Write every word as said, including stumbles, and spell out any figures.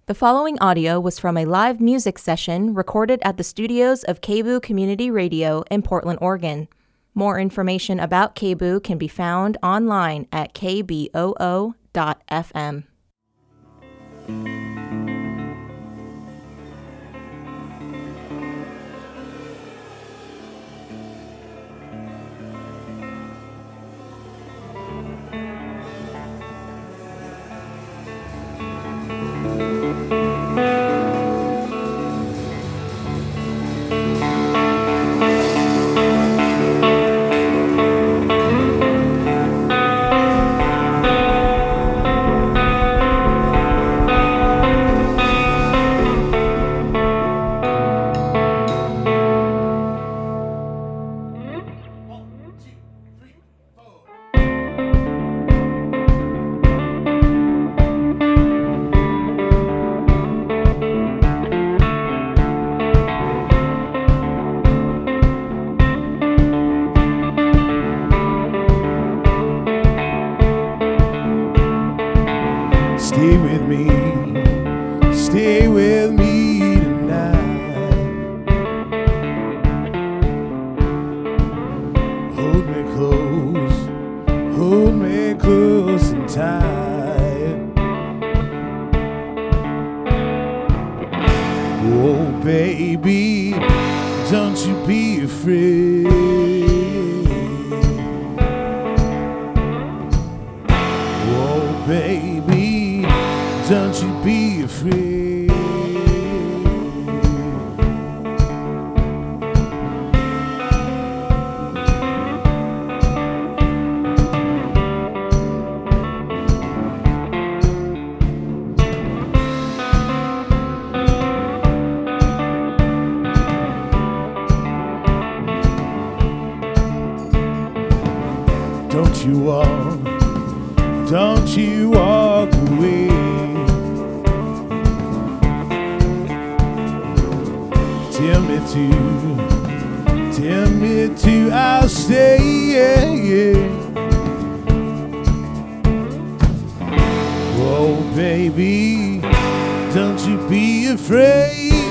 The following audio was from a live music session recorded at the studios of K B O O Community Radio in Portland, Oregon. More information about K B O O can be found online at k b o o dot f m. Stay with me, stay with me tonight. Hold me close, hold me close and tight. Oh baby, don't you be afraid. Oh baby, don't you be afraid. Don't you walk, don't you walk away. Tell me to, tell me to, I'll stay, yeah, yeah. Oh, baby, don't you be afraid.